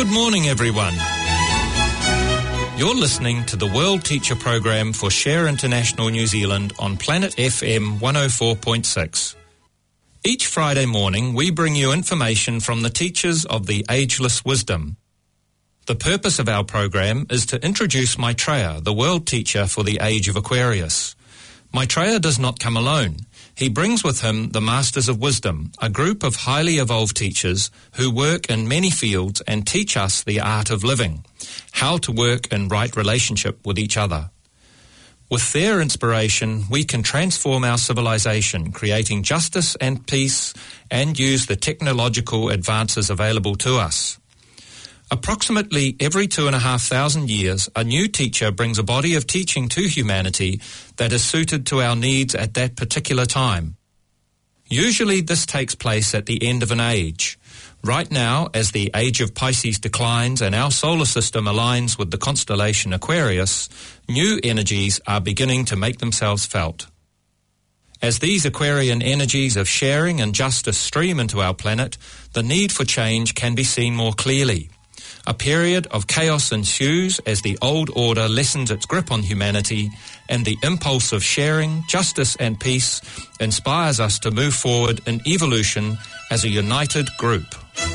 Good morning, everyone. You're listening to the World Teacher Program for Share International New Zealand on Planet FM 104.6. Each Friday morning, we bring you information from the teachers of the Ageless Wisdom. The purpose of our program is to introduce Maitreya, the world teacher for the age of Aquarius. Maitreya does not come alone. He brings with him the Masters of Wisdom, a group of highly evolved teachers who work in many fields and teach us the art of living, how to work in right relationship with each other. With their inspiration, we can transform our civilization, creating justice and peace, and use the technological advances available to us. Approximately every 2,500 years, a new teacher brings a body of teaching to humanity that is suited to our needs at that particular time. Usually this takes place at the end of an age. Right now, as the age of Pisces declines and our solar system aligns with the constellation Aquarius, new energies are beginning to make themselves felt. As these Aquarian energies of sharing and justice stream into our planet, the need for change can be seen more clearly. A period of chaos ensues as the old order lessens its grip on humanity, and the impulse of sharing, justice and peace inspires us to move forward in evolution as a united group.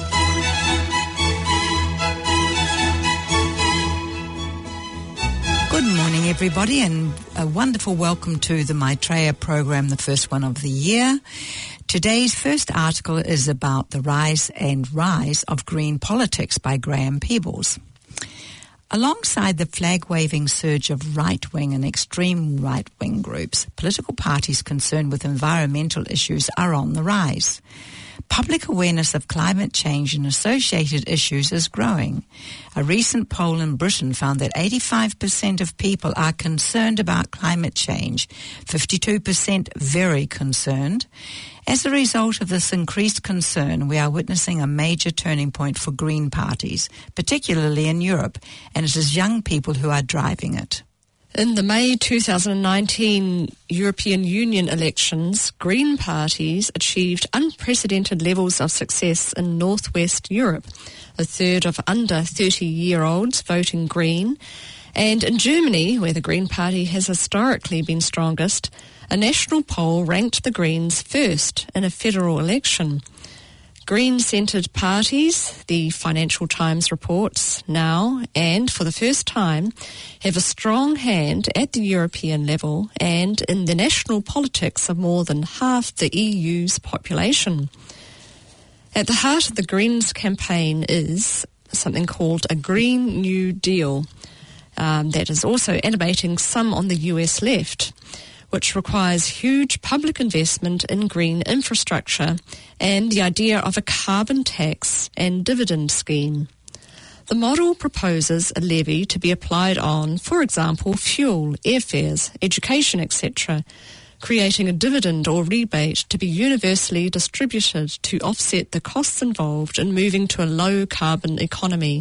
Good morning, everybody, and a wonderful welcome to the Maitreya program, the first one of the year. Today's first article is about the rise of green politics by Graham Peebles. Alongside the flag-waving surge of right-wing and extreme right-wing groups, political parties concerned with environmental issues are on the rise. Public awareness of climate change and associated issues is growing. A recent poll in Britain found that 85% of people are concerned about climate change, 52% very concerned. As a result of this increased concern, we are witnessing a major turning point for green parties, particularly in Europe, and it is young people who are driving it. In the May 2019 European Union elections, Green parties achieved unprecedented levels of success in northwest Europe, a third of under 30-year-olds voting Green, and in Germany, where the Green Party has historically been strongest, a national poll ranked the Greens first in a federal election. Green-centred parties, the Financial Times reports, now and for the first time have a strong hand at the European level and in the national politics of more than half the EU's population. At the heart of the Greens campaign is something called a Green New Deal that is also animating some on the US left, which requires huge public investment in green infrastructure and the idea of a carbon tax and dividend scheme. The model proposes a levy to be applied on, for example, fuel, airfares, education, etc., creating a dividend or rebate to be universally distributed to offset the costs involved in moving to a low-carbon economy.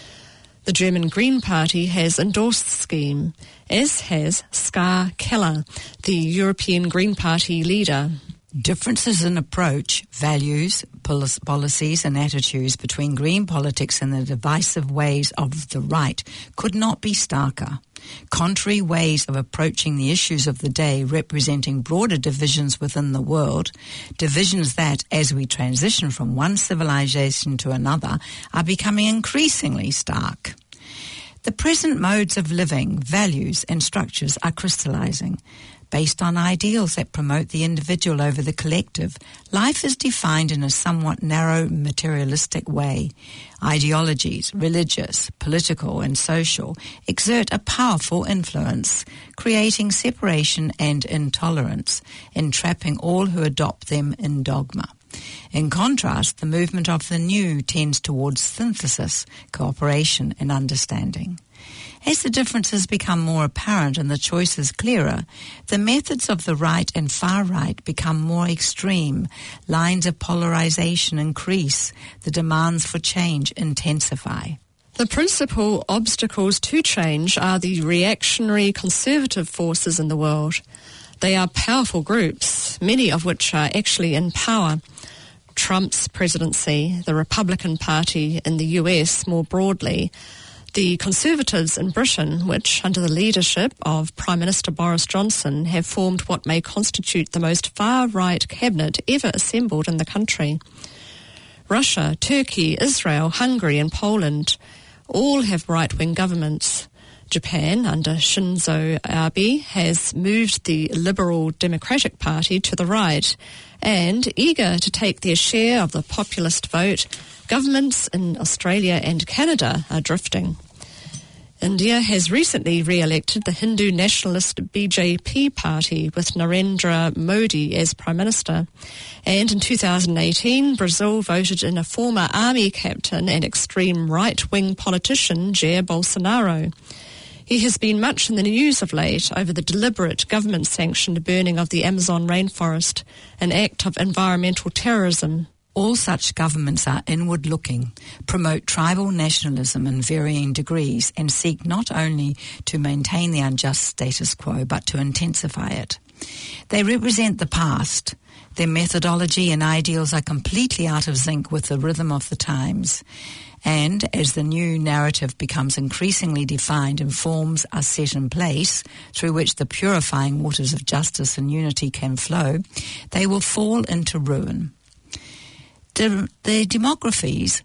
The German Green Party has endorsed the scheme, as has Ska Keller, the European Green Party leader. Differences in approach, values, policies and attitudes between green politics and the divisive ways of the right could not be starker. Contrary ways of approaching the issues of the day representing broader divisions within the world, divisions that, as we transition from one civilization to another, are becoming increasingly stark. The present modes of living, values and structures are crystallizing. Based on ideals that promote the individual over the collective, life is defined in a somewhat narrow, materialistic way. Ideologies, religious, political, and social, exert a powerful influence, creating separation and intolerance, entrapping all who adopt them in dogma. In contrast, the movement of the new tends towards synthesis, cooperation, and understanding. As the differences become more apparent and the choices clearer, the methods of the right and far right become more extreme, lines of polarization increase, the demands for intensify. The principal obstacles to change are the reactionary conservative forces in the world. They are powerful groups, many of which are actually in power. Trump's presidency, the Republican Party in the US more broadly, the Conservatives in Britain, which, under the leadership of Prime Minister Boris Johnson, have formed what may constitute the most far-right cabinet ever assembled in the country. Russia, Turkey, Israel, Hungary and Poland all have right-wing governments. Japan, under Shinzo Abe, has moved the Liberal Democratic Party to the right, and eager to take their share of the populist vote, governments in Australia and Canada are drifting. India has recently re-elected the Hindu nationalist BJP party with Narendra Modi as Prime Minister. And in 2018, Brazil voted in a former army captain and extreme right-wing politician, Jair Bolsonaro. He has been much in the news of late over the deliberate government-sanctioned burning of the Amazon rainforest, an act of environmental terrorism. All such governments are inward-looking, promote tribal nationalism in varying degrees, and seek not only to maintain the unjust status quo, but to intensify it. They represent the past. Their methodology and ideals are completely out of sync with the rhythm of the times. And as the new narrative becomes increasingly defined and forms are set in place through which the purifying waters of justice and unity can flow, they will fall into ruin. The demographics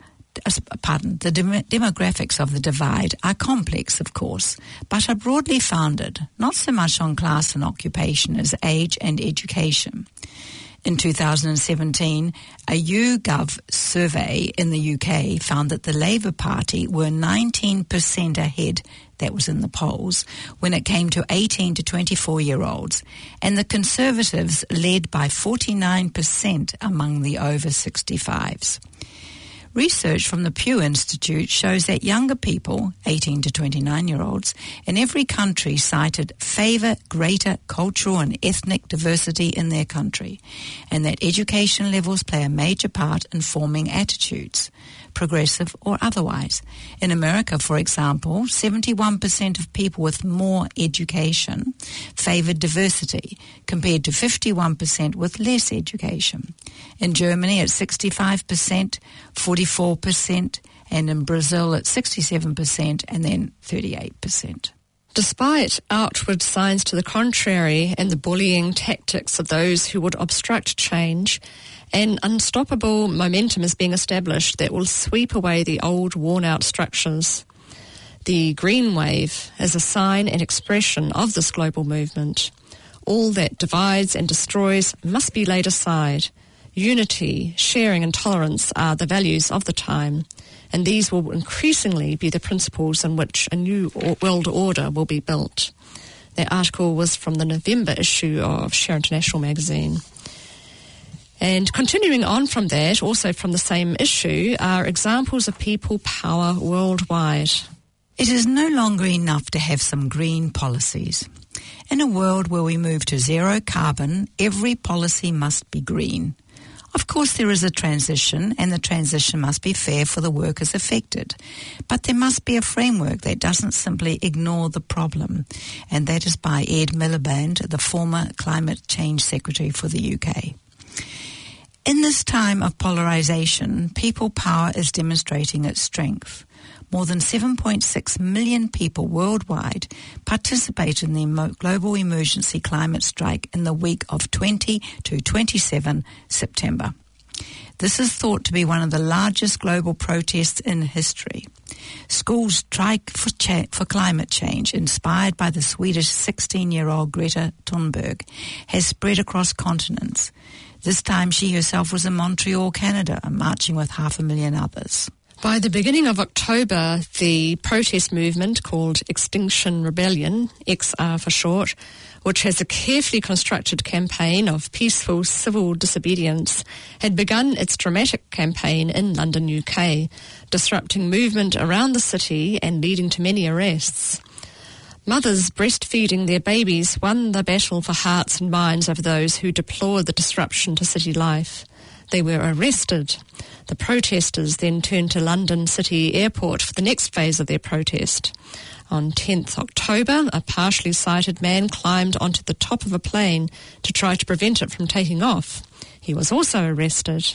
of the divide are complex, of course, but are broadly founded, not so much on class and occupation as age and education. In 2017, a YouGov survey in the UK found that the Labour Party were 19% ahead, that was in the polls, when it came to 18 to 24-year-olds, and the Conservatives led by 49% among the over 65s. Research from the Pew Institute shows that younger people, 18 to 29-year-olds, in every country cited favour greater cultural and ethnic diversity in their country, and that education levels play a major part in forming attitudes, progressive or otherwise. In America, for example, 71% of people with more education favoured diversity, compared to 51% with less education. In Germany, it's 65%, 44%, and in Brazil, it's 67%, and then 38%. Despite outward signs to the contrary and the bullying tactics of those who would obstruct change, an unstoppable momentum is being established that will sweep away the old, worn-out structures. The Green Wave is a sign and expression of this global movement. All that divides and destroys must be laid aside. Unity, sharing and tolerance are the values of the time, and these will increasingly be the principles on which a new world order will be built. That article was from the November issue of Share International magazine. And continuing on from that, also from the same issue, are examples of people power worldwide. It is no longer enough to have some green policies. In a world where we move to zero carbon, every policy must be green. Of course, there is a transition, and the transition must be fair for the workers affected. But there must be a framework that doesn't simply ignore the problem, and that is by Ed Miliband, the former Climate Change Secretary for the UK. In this time of polarisation, people power is demonstrating its strength. More than 7.6 million people worldwide participated in the global emergency climate strike in the week of 20 to 27 September. This is thought to be one of the largest global protests in history. Schools strike for climate change, inspired by the Swedish 16-year-old Greta Thunberg, has spread across continents. This time she herself was in Montreal, Canada, marching with 500,000 others. By the beginning of October, the protest movement called Extinction Rebellion, XR for short, which has a carefully constructed campaign of peaceful civil disobedience, had begun its dramatic campaign in London, UK, disrupting movement around the city and leading to many arrests. Mothers breastfeeding their babies won the battle for hearts and minds of those who deplored the disruption to city life. They were arrested. The protesters then turned to London City Airport for the next phase of their protest. On 10th October, a partially sighted man climbed onto the top of a plane to try to prevent it from taking off. He was also arrested.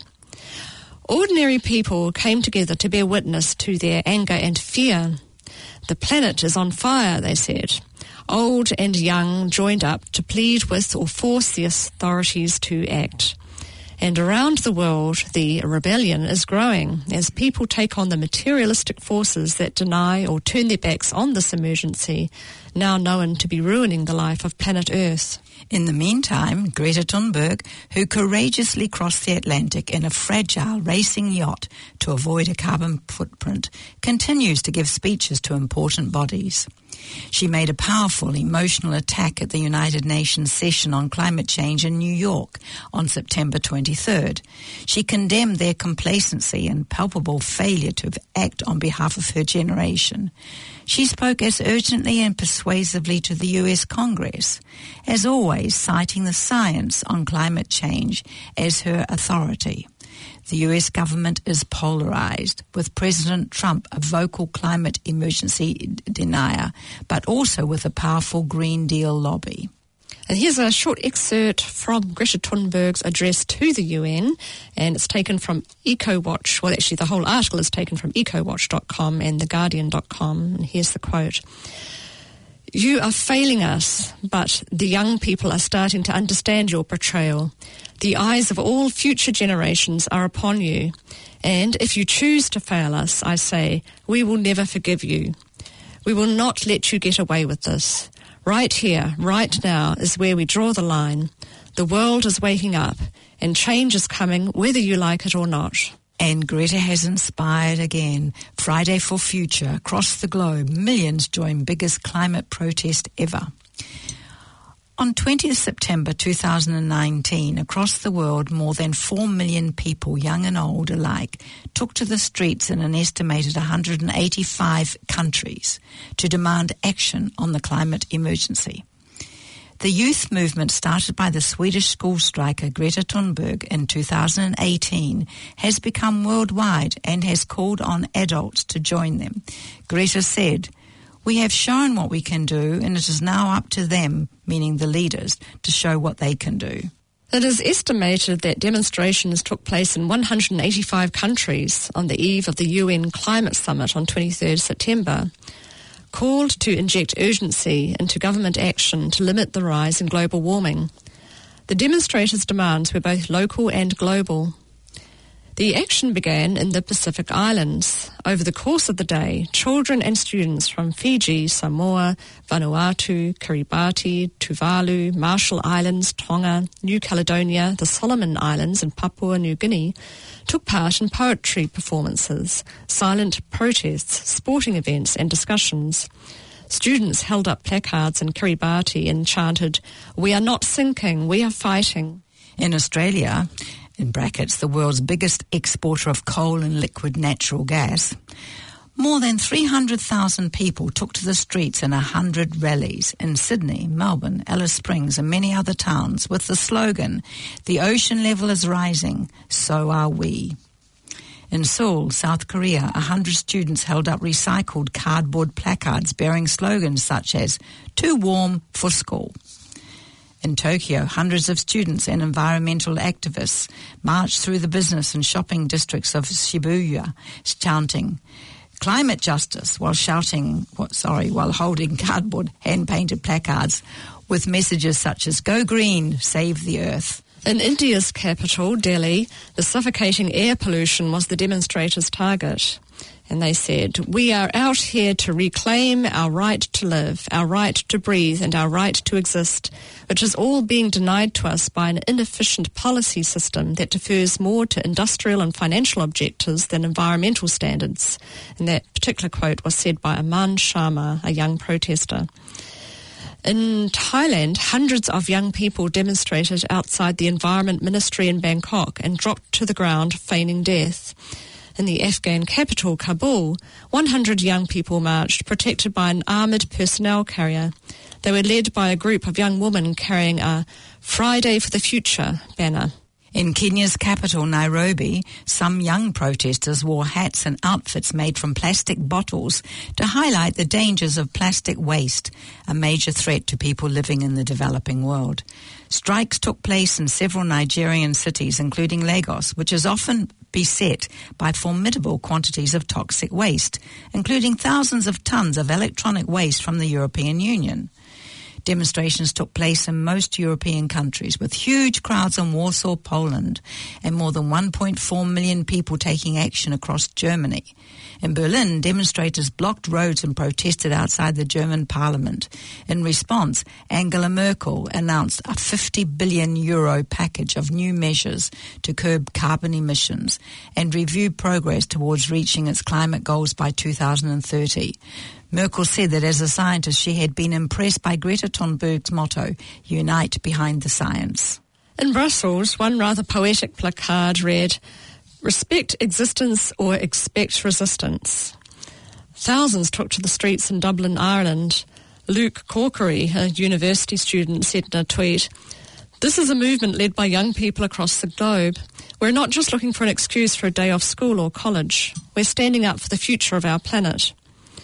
Ordinary people came together to bear witness to their anger and fear. The planet is on fire, they said. Old and young joined up to plead with or force the authorities to act. And around the world, the rebellion is growing as people take on the materialistic forces that deny or turn their backs on this emergency, now known to be ruining the life of planet Earth. In the meantime, Greta Thunberg, who courageously crossed the Atlantic in a fragile racing yacht to avoid a carbon footprint, continues to give speeches to important bodies. She made a powerful emotional attack at the United Nations session on climate change in New York on September 23rd. She condemned their complacency and palpable failure to act on behalf of her generation. She spoke as urgently and persuasively to the US Congress, as always citing the science on climate change as her authority. The US government is polarized, with President Trump a vocal climate emergency denier, but also with a powerful Green Deal lobby. And here's a short excerpt from Greta Thunberg's address to the UN, and it's taken from EcoWatch. Well, actually, the whole article is taken from ecowatch.com and theguardian.com, and here's the quote. "You are failing us, but the young people are starting to understand your betrayal. The eyes of all future generations are upon you, and if you choose to fail us, I say, we will never forgive you. We will not let you get away with this. Right here, right now is where we draw the line. The world is waking up, and change is coming whether you like it or not." And Greta has inspired again. Friday for Future. Across the globe, millions join biggest climate protest ever. On 20th September 2019, across the world, more than 4 million people, young and old alike, took to the streets in an estimated 185 countries to demand action on the climate emergency. The youth movement started by the Swedish school striker Greta Thunberg in 2018 has become worldwide and has called on adults to join them. Greta said, "We have shown what we can do, and it is now up to them," meaning the leaders, "to show what they can do." It is estimated that demonstrations took place in 185 countries on the eve of the UN Climate Summit on 23rd September, called to inject urgency into government action to limit the rise in global warming. The demonstrators' demands were both local and global. The action began in the Pacific Islands. Over the course of the day, children and students from Fiji, Samoa, Vanuatu, Kiribati, Tuvalu, Marshall Islands, Tonga, New Caledonia, the Solomon Islands and Papua New Guinea took part in poetry performances, silent protests, sporting events and discussions. Students held up placards in Kiribati and chanted, "We are not sinking, we are fighting." In Australia, in brackets, the world's biggest exporter of coal and liquid natural gas, more than 300,000 people took to the streets in 100 rallies in Sydney, Melbourne, Alice Springs and many other towns with the slogan, "The ocean level is rising, so are we." In Seoul, South Korea, 100 students held up recycled cardboard placards bearing slogans such as, "Too warm for school." In Tokyo, hundreds of students and environmental activists marched through the business and shopping districts of Shibuya, chanting climate justice while holding cardboard hand-painted placards with messages such as "Go green, save the earth." In India's capital, Delhi, the suffocating air pollution was the demonstrators' target. And they said, "We are out here to reclaim our right to live, our right to breathe, and our right to exist, which is all being denied to us by an inefficient policy system that defers more to industrial and financial objectives than environmental standards." And that particular quote was said by Aman Sharma, a young protester. In Thailand, hundreds of young people demonstrated outside the Environment Ministry in Bangkok and dropped to the ground feigning death. In the Afghan capital, Kabul, 100 young people marched, protected by an armoured personnel carrier. They were led by a group of young women carrying a "Friday for the Future" banner. In Kenya's capital, Nairobi, some young protesters wore hats and outfits made from plastic bottles to highlight the dangers of plastic waste, a major threat to people living in the developing world. Strikes took place in several Nigerian cities, including Lagos, which is often beset by formidable quantities of toxic waste, including thousands of tons of electronic waste from the European Union. Demonstrations took place in most European countries, with huge crowds in Warsaw, Poland, and more than 1.4 million people taking action across Germany. In Berlin, demonstrators blocked roads and protested outside the German parliament. In response, Angela Merkel announced a €50 billion package of new measures to curb carbon emissions and review progress towards reaching its climate goals by 2030. Merkel said that as a scientist she had been impressed by Greta Thunberg's motto, "Unite behind the science." In Brussels, one rather poetic placard read, "Respect existence or expect resistance." Thousands took to the streets in Dublin, Ireland. Luke Corkery, a university student, said in a tweet, "This is a movement led by young people across the globe. We're not just looking for an excuse for a day off school or college. We're standing up for the future of our planet."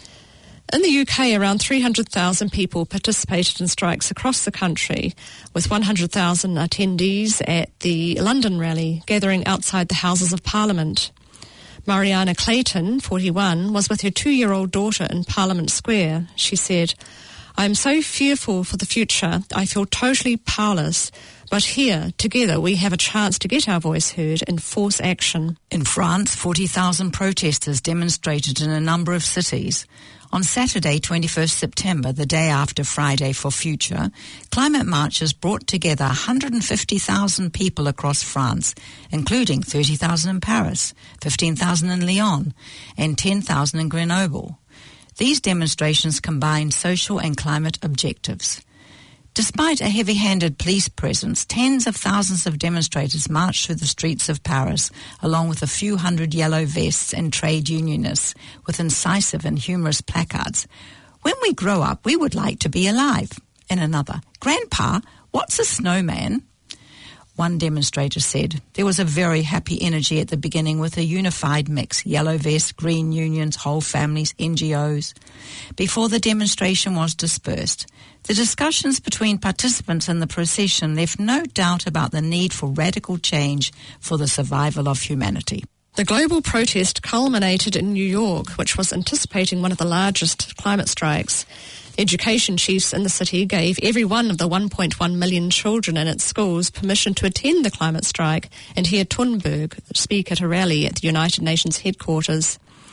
In the UK, around 300,000 people participated in strikes across the country, with 100,000 attendees at the London rally, gathering outside the Houses of Parliament. Mariana Clayton, 41, was with her 2-year-old daughter in Parliament Square. She said, "I am so fearful for the future, I feel totally powerless. But here, together, we have a chance to get our voice heard and force action." In France, 40,000 protesters demonstrated in a number of cities. On Saturday, 21st September, the day after Friday for Future, climate marches brought together 150,000 people across France, including 30,000 in Paris, 15,000 in Lyon, and 10,000 in Grenoble. These demonstrations combined social and climate objectives. Despite a heavy-handed police presence, tens of thousands of demonstrators marched through the streets of Paris, along with a few hundred yellow vests and trade unionists, with incisive and humorous placards. "When we grow up, we would like to be alive." And another, "Grandpa, what's a snowman?" One demonstrator said, "There was a very happy energy at the beginning with a unified mix, yellow vests, green unions, whole families, NGOs. Before the demonstration was dispersed, the discussions between participants in the procession left no doubt about the need for radical change for the survival of humanity." The global protest culminated in New York, which was anticipating one of the largest climate strikes. Education chiefs in the city gave every one of the 1.1 million children in its schools permission to attend the climate strike and hear Thunberg speak at a rally at the United Nations headquarters.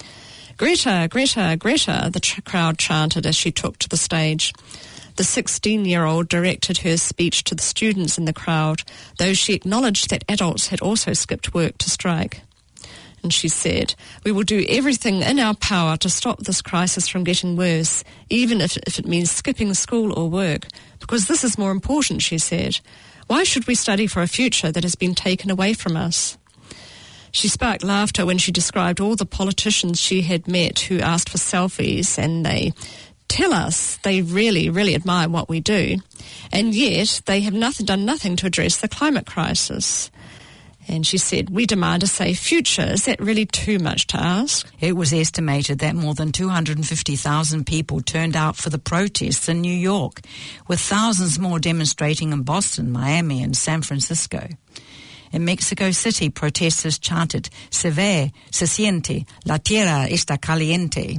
"Greta, Greta, Greta," the crowd chanted as she took to the stage. The 16-year-old directed her speech to the students in the crowd, though she acknowledged that adults had also skipped work to strike. And she said, "We will do everything in our power to stop this crisis from getting worse, even if it means skipping school or work, because this is more important," she said. "Why should we study for a future that has been taken away from us?" She sparked laughter when she described all the politicians she had met who asked for selfies, and they tell us they really, really admire what we do, and yet they have done nothing to address the climate crisis. And she said, "We demand a safe future. Is that really too much to ask?" It was estimated that more than 250,000 people turned out for the protests in New York, with thousands more demonstrating in Boston, Miami, and San Francisco. In Mexico City, protesters chanted, "Se ve, se siente, la tierra está caliente."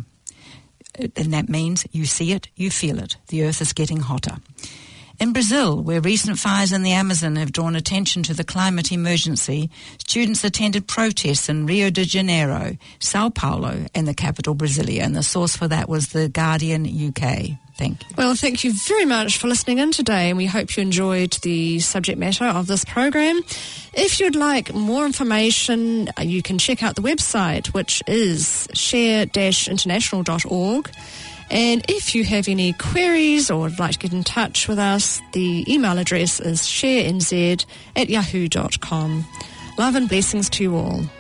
And that means you see it, you feel it. The earth is getting hotter. In Brazil, where recent fires in the Amazon have drawn attention to the climate emergency, students attended protests in Rio de Janeiro, Sao Paulo, and the capital Brasilia. And the source for that was The Guardian UK. Thank you. Well, thank you very much for listening in today, and we hope you enjoyed the subject matter of this program. If you'd like more information, you can check out the website, which is share-international.org. And if you have any queries or would like to get in touch with us, the email address is sharenz@yahoo.com. Love and blessings to you all.